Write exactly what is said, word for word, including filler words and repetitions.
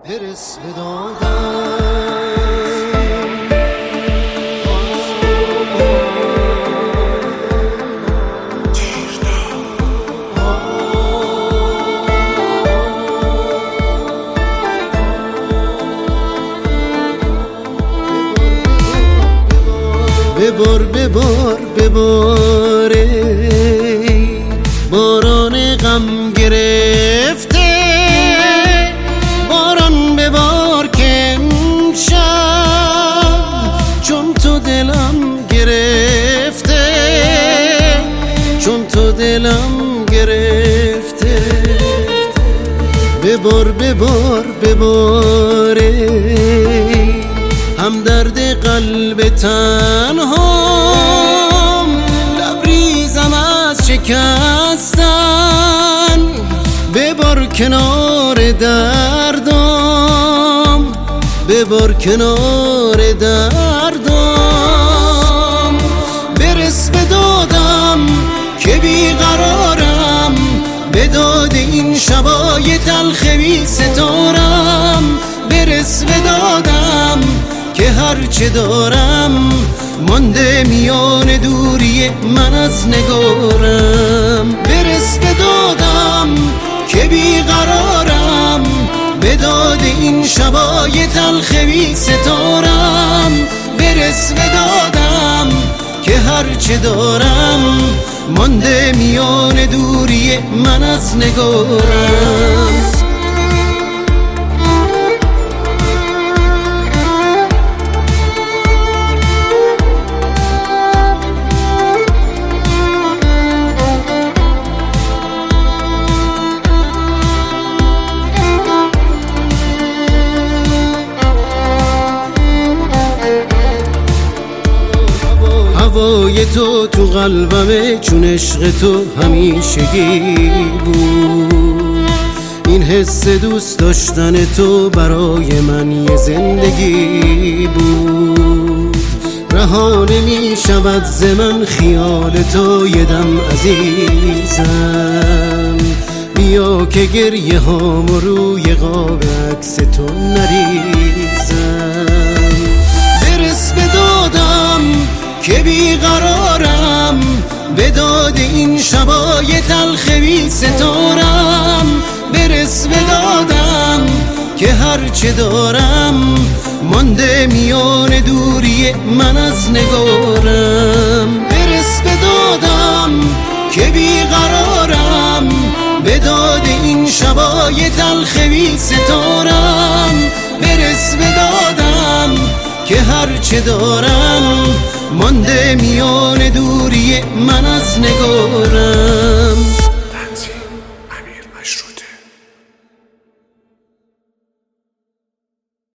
برس به دادم ببار ببار بباره باران غم گرفته، باران ببار که امشب چون تو دلم گرفته، چون تو دلم گرفته. ببار ببار بباره هم درد قلب تنهام، لبریزم از شکستن، ببار کنار دردم، ببار کنار دردم. برس به دادم که بیقرارم، به داد این شبای تلخ بی ستارم. برس به دادم که هرچه دارم مانده میان دوری من از نگارم. برس به دادم که بیقرارم، به داد این شبای تلخ بی ستارم. برس به دادم که هرچه دارم مانده میان دوری من از نگارم. هوای تو تو قلبمه چون عشق تو همیشگی بود، این حس دوست داشتن تو برای من یه زندگی بود. رها نمی شود ز من خیال تو یه دم عزیزم، بیا که گریه هامو روی قاب عکس تو نریزم. برس به دادم که بیقرارم، به داد این شبای تلخ بی ستارم. برس به دادم که هرچه دارم مانده میان دوری من از نگارم. برس به دادم که بیقرارم، به داد این شبای تلخ بی ستارم. برس به دادم که هرچه دارم مانده میان دوری من از نگارم. تنظیم امیر مشروطی.